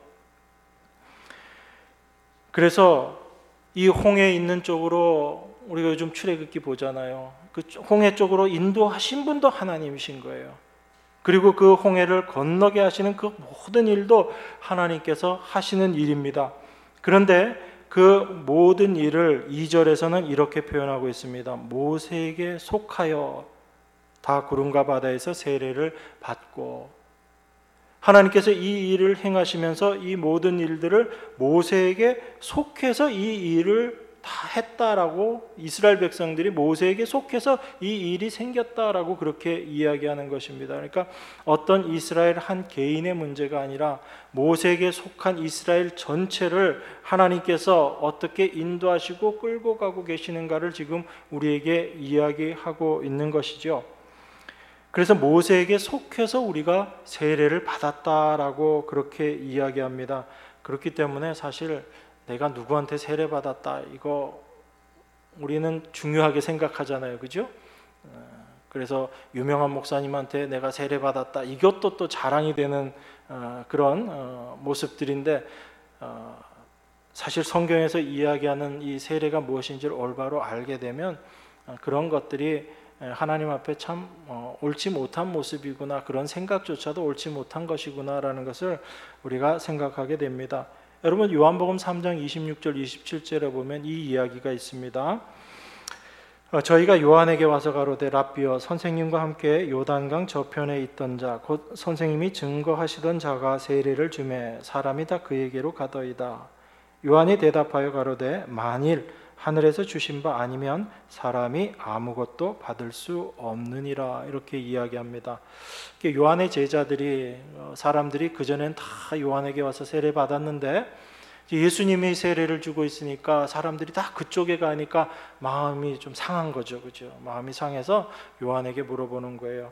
[SPEAKER 1] 그래서 이 홍해 있는 쪽으로 우리가 요즘 출애굽기 보잖아요. 그 홍해 쪽으로 인도하신 분도 하나님이신 거예요. 그리고 그 홍해를 건너게 하시는 그 모든 일도 하나님께서 하시는 일입니다. 그런데 그 모든 일을 2절에서는 이렇게 표현하고 있습니다. 모세에게 속하여 다 구름과 바다에서 세례를 받고, 하나님께서 이 일을 행하시면서 이 모든 일들을 모세에게 속해서 이 일을 다 했다라고, 이스라엘 백성들이 모세에게 속해서 이 일이 생겼다라고 그렇게 이야기하는 것입니다. 그러니까 어떤 이스라엘 한 개인의 문제가 아니라 모세에게 속한 이스라엘 전체를 하나님께서 어떻게 인도하시고 끌고 가고 계시는가를 지금 우리에게 이야기하고 있는 것이죠. 그래서 모세에게 속해서 우리가 세례를 받았다라고 그렇게 이야기합니다. 그렇기 때문에 사실 내가 누구한테 세례 받았다, 이거 우리는 중요하게 생각하잖아요, 그죠? 그래서 유명한 목사님한테 내가 세례 받았다, 이것도 또 자랑이 되는 그런 모습들인데, 사실 성경에서 이야기하는 이 세례가 무엇인지를 올바로 알게 되면 그런 것들이 하나님 앞에 참 옳지 못한 모습이구나, 그런 생각조차도 옳지 못한 것이구나라는 것을 우리가 생각하게 됩니다. 여러분, 요한복음 3장 26절 27절에 보면 이 이야기가 있습니다. 저희가 요한에게 와서 가로되 랍비여, 선생님과 함께 요단강 저편에 있던 자 곧 선생님이 증거하시던 자가 세례를 주매 사람이 다 그에게로 가더이다. 요한이 대답하여 가로되 만일 하늘에서 주신 바 아니면 사람이 아무것도 받을 수 없느니라, 이렇게 이야기합니다. 요한의 제자들이, 사람들이 그전엔 다 요한에게 와서 세례 받았는데 예수님이 세례를 주고 있으니까 사람들이 다 그쪽에 가니까 마음이 좀 상한 거죠, 그죠? 마음이 상해서 요한에게 물어보는 거예요.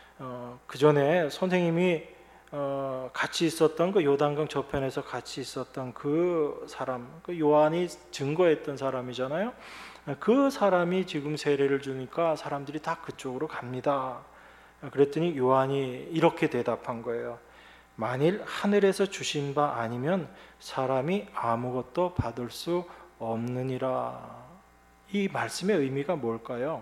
[SPEAKER 1] 그전에 선생님이 같이 있었던 그 요단강 저편에서 같이 있었던 그 사람, 그 요한이 증거했던 사람이잖아요. 그 사람이 지금 세례를 주니까 사람들이 다 그쪽으로 갑니다. 그랬더니 요한이 이렇게 대답한 거예요. 만일 하늘에서 주신 바 아니면 사람이 아무것도 받을 수 없느니라. 이 말씀의 의미가 뭘까요?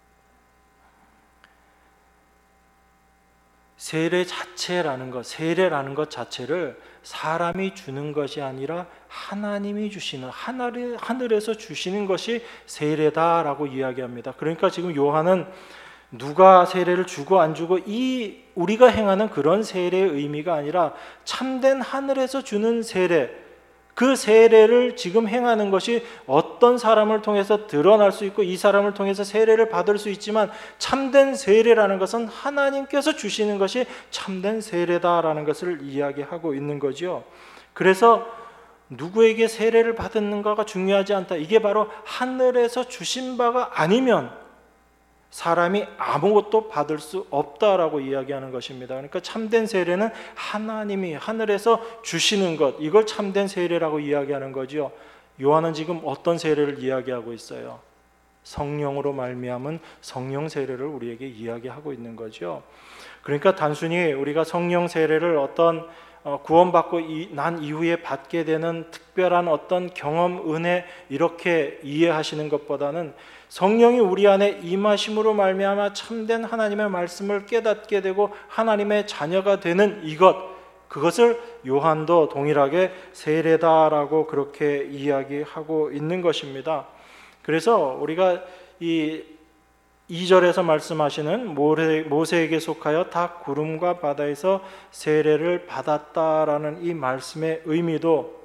[SPEAKER 1] 세례 자체라는 것, 세례라는 것 자체를 사람이 주는 것이 아니라 하나님이 주시는, 하늘에서 주시는 것이 세례다라고 이야기합니다. 그러니까 지금 요한은 누가 세례를 주고 안 주고 이 우리가 행하는 그런 세례의 의미가 아니라 참된 하늘에서 주는 세례, 그 세례를 지금 행하는 것이 어떤 사람을 통해서 드러날 수 있고 이 사람을 통해서 세례를 받을 수 있지만, 참된 세례라는 것은 하나님께서 주시는 것이 참된 세례다라는 것을 이야기하고 있는 거죠. 그래서 누구에게 세례를 받았는가가 중요하지 않다. 이게 바로 하늘에서 주신 바가 아니면 사람이 아무것도 받을 수 없다라고 이야기하는 것입니다. 그러니까 참된 세례는 하나님이 하늘에서 주시는 것, 이걸 참된 세례라고 이야기하는 거죠. 요한은 지금 어떤 세례를 이야기하고 있어요? 성령으로 말미암은 성령 세례를 우리에게 이야기하고 있는 거죠. 그러니까 단순히 우리가 성령 세례를 어떤 구원받고 난 이후에 받게 되는 특별한 어떤 경험, 은혜 이렇게 이해하시는 것보다는 성령이 우리 안에 임하심으로 말미암아 참된 하나님의 말씀을 깨닫게 되고 하나님의 자녀가 되는 이것, 그것을 요한도 동일하게 세례다라고 그렇게 이야기하고 있는 것입니다. 그래서 우리가 이 2절에서 말씀하시는 모세에게 속하여 다 구름과 바다에서 세례를 받았다라는 이 말씀의 의미도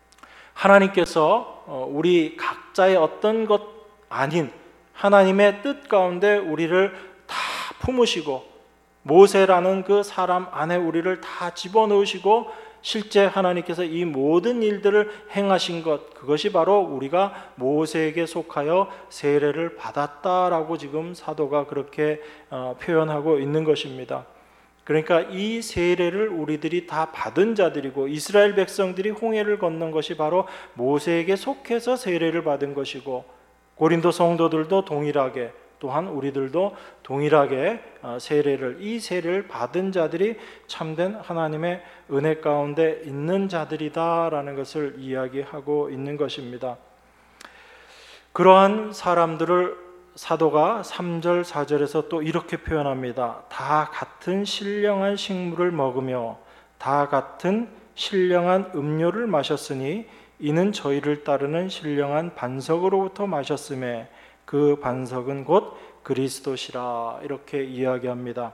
[SPEAKER 1] 하나님께서 우리 각자의 어떤 것 아닌 하나님의 뜻 가운데 우리를 다 품으시고 모세라는 그 사람 안에 우리를 다 집어넣으시고 실제 하나님께서 이 모든 일들을 행하신 것, 그것이 바로 우리가 모세에게 속하여 세례를 받았다라고 지금 사도가 그렇게 표현하고 있는 것입니다. 그러니까 이 세례를 우리들이 다 받은 자들이고 이스라엘 백성들이 홍해를 건넌 것이 바로 모세에게 속해서 세례를 받은 것이고 고린도 성도들도 동일하게, 또한 우리들도 동일하게 이 세례를 받은 자들이 참된 하나님의 은혜 가운데 있는 자들이다라는 것을 이야기하고 있는 것입니다. 그러한 사람들을 사도가 3절 4절에서 또 이렇게 표현합니다. 다 같은 신령한 식물을 먹으며 다 같은 신령한 음료를 마셨으니 이는 저희를 따르는 신령한 반석으로부터 마셨음에 그 반석은 곧 그리스도시라, 이렇게 이야기합니다.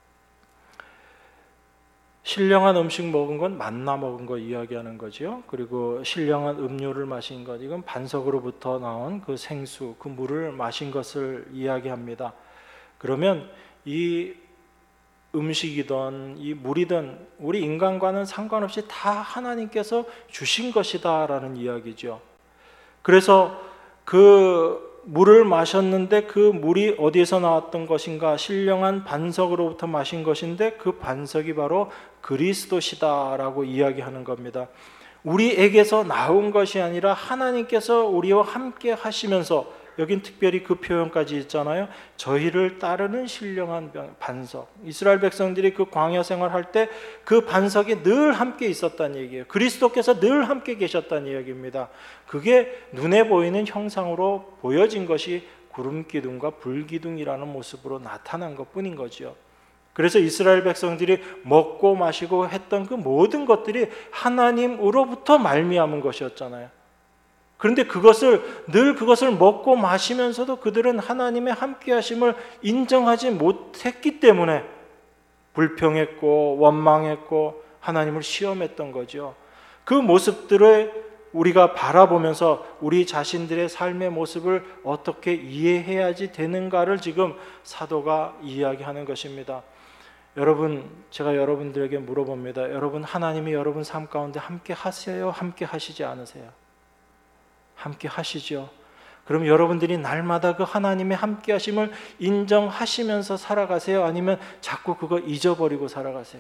[SPEAKER 1] 신령한 음식 먹은 건 만나 먹은 거 이야기하는 거죠. 그리고 신령한 음료를 마신 것, 이건 반석으로부터 나온 그 생수, 그 물을 마신 것을 이야기합니다. 그러면 이 음식이든 이 물이든 우리 인간과는 상관없이 다 하나님께서 주신 것이다라는 이야기죠. 그래서 그 물을 마셨는데 그 물이 어디에서 나왔던 것인가? 신령한 반석으로부터 마신 것인데 그 반석이 바로 그리스도시다라고 이야기하는 겁니다. 우리에게서 나온 것이 아니라 하나님께서 우리와 함께 하시면서, 여긴 특별히 그 표현까지 있잖아요. 저희를 따르는 신령한 반석. 이스라엘 백성들이 그 광야 생활할 때 그 반석이 늘 함께 있었다는 얘기예요. 그리스도께서 늘 함께 계셨다는 이야기입니다. 그게 눈에 보이는 형상으로 보여진 것이 구름 기둥과 불 기둥이라는 모습으로 나타난 것뿐인 거죠. 그래서 이스라엘 백성들이 먹고 마시고 했던 그 모든 것들이 하나님으로부터 말미암은 것이었잖아요. 그런데 그것을 먹고 마시면서도 그들은 하나님의 함께하심을 인정하지 못했기 때문에 불평했고 원망했고 하나님을 시험했던 거죠. 그 모습들을 우리가 바라보면서 우리 자신들의 삶의 모습을 어떻게 이해해야지 되는가를 지금 사도가 이야기하는 것입니다. 여러분, 제가 여러분들에게 물어봅니다. 여러분, 하나님이 여러분 삶 가운데 함께 하세요? 함께 하시지 않으세요? 함께 하시죠. 그럼 여러분들이 날마다 그 하나님의 함께 하심을 인정하시면서 살아가세요? 아니면 자꾸 그거 잊어버리고 살아가세요?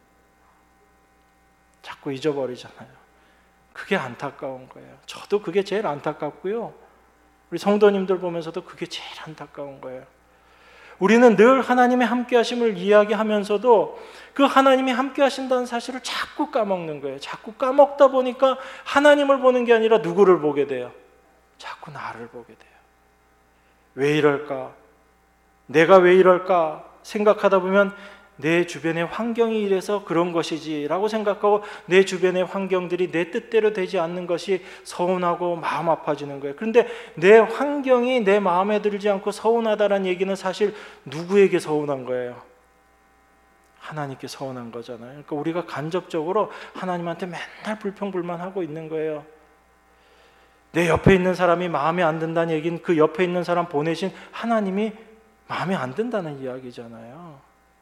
[SPEAKER 1] 자꾸 잊어버리잖아요. 그게 안타까운 거예요. 저도 그게 제일 안타깝고요. 우리 성도님들 보면서도 그게 제일 안타까운 거예요. 우리는 늘 하나님의 함께 하심을 이야기하면서도 그 하나님이 함께 하신다는 사실을 자꾸 까먹는 거예요. 자꾸 까먹다 보니까 하나님을 보는 게 아니라 누구를 보게 돼요? 자꾸 나를 보게 돼요. 왜 이럴까? 내가 왜 이럴까? 생각하다 보면 내 주변의 환경이 이래서 그런 것이지 라고 생각하고 내 주변의 환경들이 내 뜻대로 되지 않는 것이 서운하고 마음 아파지는 거예요. 그런데 내 환경이 내 마음에 들지 않고 서운하다는 얘기는 사실 누구에게 서운한 거예요? 하나님께 서운한 거잖아요. 그러니까 우리가 간접적으로 하나님한테 맨날 불평불만하고 있는 거예요. 내 옆에 있는 사람이 마음에 안 든다는 얘기는 그 옆에 있는 사람 보내신 하나님이 마음에 안 든다는 이야기잖아요.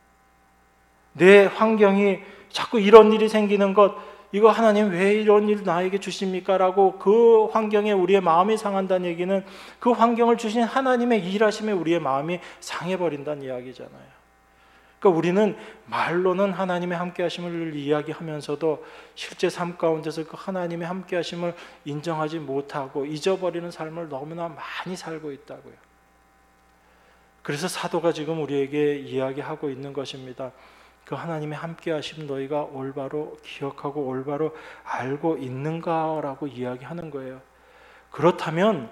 [SPEAKER 1] 내 환경이 자꾸 이런 일이 생기는 것, 이거 하나님 왜 이런 일 나에게 주십니까? 라고 그 환경에 우리의 마음이 상한다는 얘기는 그 환경을 주신 하나님의 일하심에 우리의 마음이 상해버린다는 이야기잖아요. 그러니까 우리는 말로는 하나님의 함께하심을 이야기하면서도 실제 삶 가운데서 그 하나님의 함께하심을 인정하지 못하고 잊어버리는 삶을 너무나 많이 살고 있다고요. 그래서 사도가 지금 우리에게 이야기하고 있는 것입니다. 그 하나님의 함께하심 너희가 올바로 기억하고 올바로 알고 있는가라고 이야기하는 거예요. 그렇다면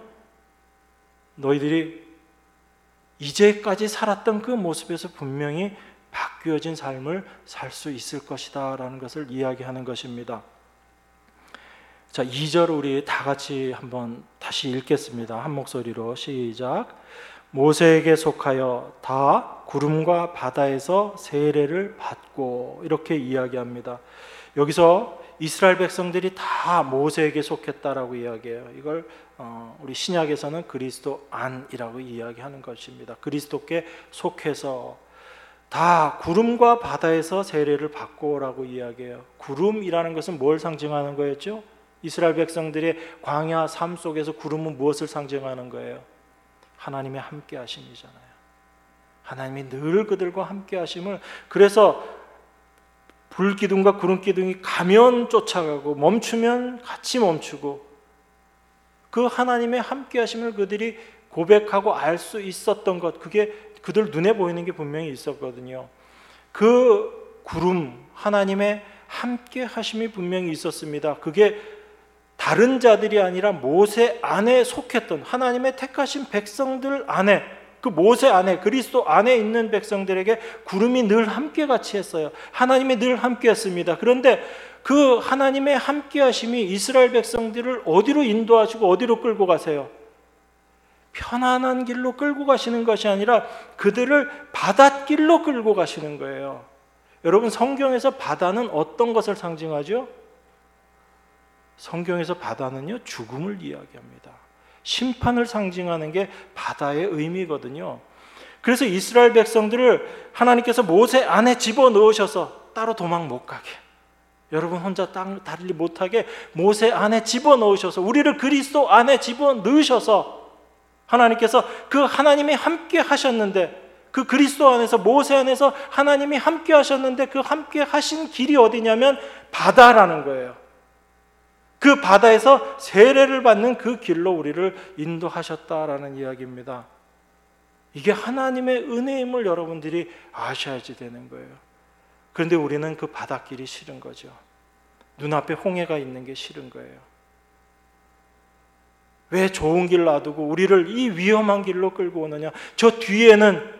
[SPEAKER 1] 너희들이 이제까지 살았던 그 모습에서 분명히 바뀌어진 삶을 살 수 있을 것이다 라는 것을 이야기하는 것입니다. 자, 2절 우리 다 같이 한번 다시 읽겠습니다. 한 목소리로 시작. 모세에게 속하여 다 구름과 바다에서 세례를 받고, 이렇게 이야기합니다. 여기서 이스라엘 백성들이 다 모세에게 속했다라고 이야기해요. 이걸 우리 신약에서는 그리스도 안이라고 이야기하는 것입니다. 그리스도께 속해서 다 구름과 바다에서 세례를 받고라고 이야기해요. 구름이라는 것은 뭘 상징하는 거였죠? 이스라엘 백성들의 광야 삶 속에서 구름은 무엇을 상징하는 거예요? 하나님의 함께 하심이잖아요. 하나님이 늘 그들과 함께 하심을, 그래서 불기둥과 구름기둥이 가면 쫓아가고 멈추면 같이 멈추고, 그 하나님의 함께 하심을 그들이 고백하고 알 수 있었던 것, 그게 그들 눈에 보이는 게 분명히 있었거든요. 그 구름, 하나님의 함께 하심이 분명히 있었습니다. 그게 다른 자들이 아니라 모세 안에 속했던 하나님의 택하신 백성들 안에, 그 모세 안에, 그리스도 안에 있는 백성들에게 구름이 늘 함께 같이 했어요. 하나님이 늘 함께 했습니다. 그런데 그 하나님의 함께 하심이 이스라엘 백성들을 어디로 인도하시고 어디로 끌고 가세요? 편안한 길로 끌고 가시는 것이 아니라 그들을 바닷길로 끌고 가시는 거예요. 여러분, 성경에서 바다는 어떤 것을 상징하죠? 성경에서 바다는요, 죽음을 이야기합니다. 심판을 상징하는 게 바다의 의미거든요. 그래서 이스라엘 백성들을 하나님께서 모세 안에 집어넣으셔서 따로 도망 못 가게, 여러분 혼자 땅 달리 못하게 모세 안에 집어넣으셔서, 우리를 그리스도 안에 집어넣으셔서 하나님께서 그 하나님이 함께 하셨는데, 그 그리스도 안에서, 모세 안에서 하나님이 함께 하셨는데 그 함께 하신 길이 어디냐면 바다라는 거예요. 그 바다에서 세례를 받는 그 길로 우리를 인도하셨다라는 이야기입니다. 이게 하나님의 은혜임을 여러분들이 아셔야지 되는 거예요. 그런데 우리는 그 바닷길이 싫은 거죠. 눈앞에 홍해가 있는 게 싫은 거예요. 왜 좋은 길 놔두고 우리를 이 위험한 길로 끌고 오느냐? 저 뒤에는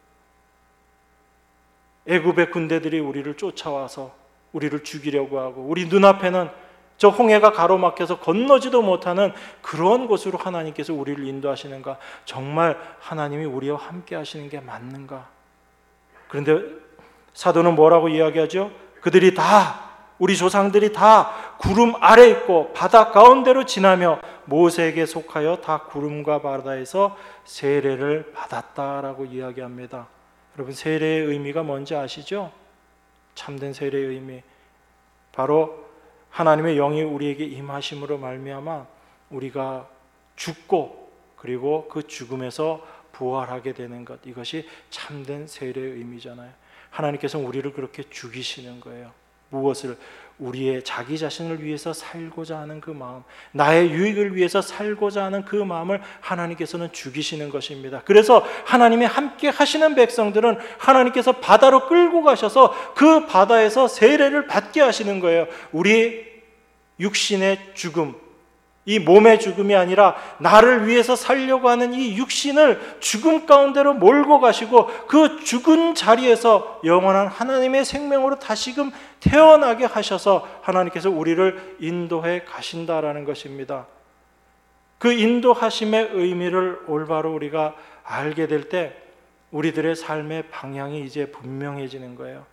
[SPEAKER 1] 애굽의 군대들이 우리를 쫓아와서 우리를 죽이려고 하고, 우리 눈앞에는 저 홍해가 가로막혀서 건너지도 못하는 그런 곳으로 하나님께서 우리를 인도하시는가? 정말 하나님이 우리와 함께 하시는 게 맞는가? 그런데 사도는 뭐라고 이야기하죠? 그들이 다, 우리 조상들이 다 구름 아래 있고 바다 가운데로 지나며 모세에게 속하여 다 구름과 바다에서 세례를 받았다라고 이야기합니다. 여러분, 세례의 의미가 뭔지 아시죠? 참된 세례의 의미, 바로 하나님의 영이 우리에게 임하심으로 말미암아 우리가 죽고 그리고 그 죽음에서 부활하게 되는 것, 이것이 참된 세례의 의미잖아요. 하나님께서 우리를 그렇게 죽이시는 거예요. 무엇을? 우리의 자기 자신을 위해서 살고자 하는 그 마음, 나의 유익을 위해서 살고자 하는 그 마음을 하나님께서는 죽이시는 것입니다. 그래서 하나님이 함께 하시는 백성들은 하나님께서 바다로 끌고 가셔서 그 바다에서 세례를 받게 하시는 거예요. 우리 육신의 죽음, 이 몸의 죽음이 아니라 나를 위해서 살려고 하는 이 육신을 죽음 가운데로 몰고 가시고 그 죽은 자리에서 영원한 하나님의 생명으로 다시금 태어나게 하셔서 하나님께서 우리를 인도해 가신다라는 것입니다. 그 인도하심의 의미를 올바로 우리가 알게 될 때 우리들의 삶의 방향이 이제 분명해지는 거예요.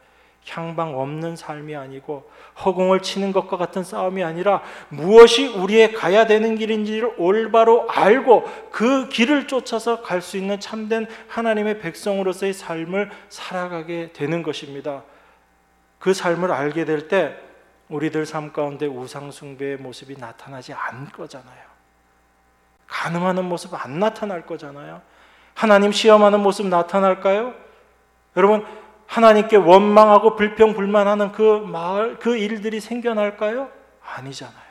[SPEAKER 1] 향방 없는 삶이 아니고 허공을 치는 것과 같은 싸움이 아니라 무엇이 우리의 가야 되는 길인지를 올바로 알고 그 길을 쫓아서 갈 수 있는 참된 하나님의 백성으로서의 삶을 살아가게 되는 것입니다. 그 삶을 알게 될 때 우리들 삶 가운데 우상 숭배의 모습이 나타나지 않을 거잖아요. 간음하는 모습 안 나타날 거잖아요. 하나님 시험하는 모습 나타날까요? 여러분, 하나님께 원망하고 불평불만하는 그 일들이 생겨날까요? 아니잖아요.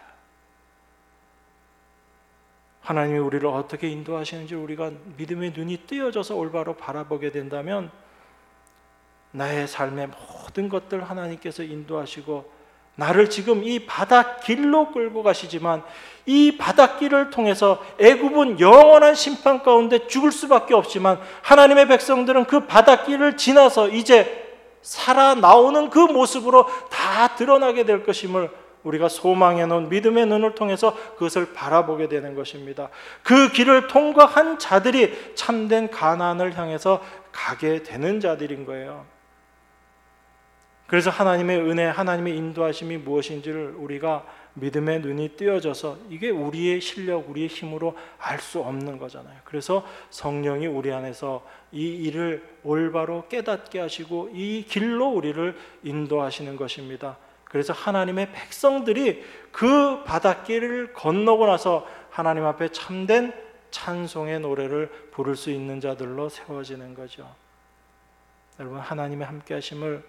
[SPEAKER 1] 하나님이 우리를 어떻게 인도하시는지 우리가 믿음의 눈이 뜨여져서 올바로 바라보게 된다면 나의 삶의 모든 것들 하나님께서 인도하시고 나를 지금 이 바닷길로 끌고 가시지만 이 바닷길을 통해서 애굽은 영원한 심판 가운데 죽을 수밖에 없지만 하나님의 백성들은 그 바닷길을 지나서 이제 살아나오는 그 모습으로 다 드러나게 될 것임을 우리가 소망해 놓은 믿음의 눈을 통해서 그것을 바라보게 되는 것입니다. 그 길을 통과한 자들이 참된 가나안을 향해서 가게 되는 자들인 거예요. 그래서 하나님의 은혜, 하나님의 인도하심이 무엇인지를 우리가 믿음의 눈이 뜨여져서 이게 우리의 실력, 우리의 힘으로 알 수 없는 거잖아요. 그래서 성령이 우리 안에서 이 일을 올바로 깨닫게 하시고 이 길로 우리를 인도하시는 것입니다. 그래서 하나님의 백성들이 그 바닷길을 건너고 나서 하나님 앞에 참된 찬송의 노래를 부를 수 있는 자들로 세워지는 거죠. 여러분, 하나님의 함께 하심을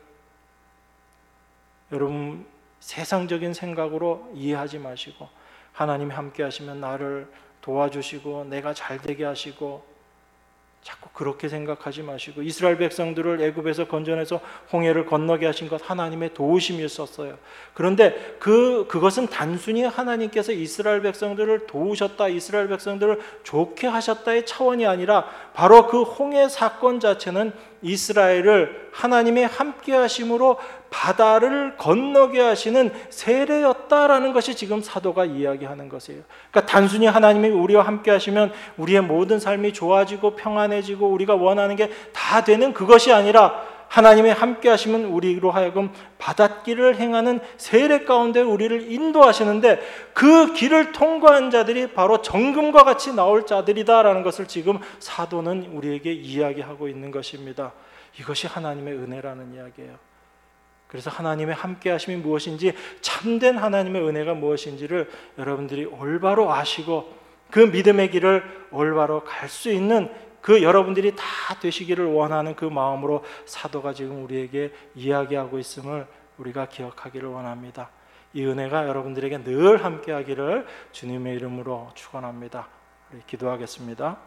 [SPEAKER 1] 여러분 세상적인 생각으로 이해하지 마시고 하나님이 함께 하시면 나를 도와주시고 내가 잘 되게 하시고 자꾸 그렇게 생각하지 마시고 이스라엘 백성들을 애굽에서 건져내서 홍해를 건너게 하신 것 하나님의 도우심이었어요. 그런데 그것은 단순히 하나님께서 이스라엘 백성들을 도우셨다, 이스라엘 백성들을 좋게 하셨다의 차원이 아니라 바로 그 홍해 사건 자체는 이스라엘을 하나님의 함께 하심으로 바다를 건너게 하시는 세례였다라는 것이 지금 사도가 이야기하는 것이에요. 그러니까 단순히 하나님이 우리와 함께 하시면 우리의 모든 삶이 좋아지고 평안해지고 우리가 원하는 게 다 되는 그것이 아니라 하나님의 함께 하시면 우리로 하여금 바닷길을 행하는 세례 가운데 우리를 인도하시는데 그 길을 통과한 자들이 바로 정금과 같이 나올 자들이다라는 것을 지금 사도는 우리에게 이야기하고 있는 것입니다. 이것이 하나님의 은혜라는 이야기예요. 그래서 하나님의 함께 하심이 무엇인지 참된 하나님의 은혜가 무엇인지를 여러분들이 올바로 아시고 그 믿음의 길을 올바로 갈 수 있는 그 여러분들이 다 되시기를 원하는 그 마음으로 사도가 지금 우리에게 이야기하고 있음을 우리가 기억하기를 원합니다. 이 은혜가 여러분들에게 늘 함께 하기를 주님의 이름으로 축원합니다. 우리 기도하겠습니다.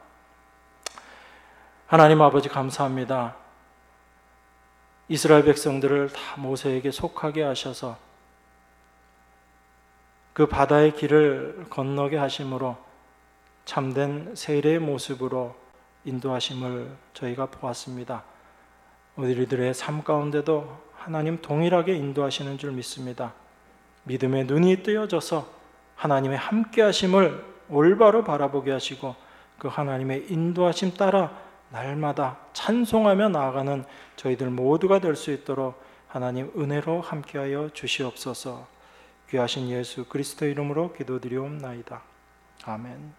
[SPEAKER 1] 하나님 아버지 감사합니다. 이스라엘 백성들을 다 모세에게 속하게 하셔서 그 바다의 길을 건너게 하심으로 참된 세례의 모습으로 인도하심을 저희가 보았습니다. 우리들의 삶 가운데도 하나님 동일하게 인도하시는 줄 믿습니다. 믿음의 눈이 뜨여져서 하나님의 함께 하심을 올바로 바라보게 하시고 그 하나님의 인도하심 따라 날마다 찬송하며 나아가는 저희들 모두가 될 수 있도록 하나님 은혜로 함께하여 주시옵소서. 귀하신 예수 그리스도 이름으로 기도드리옵나이다. 아멘.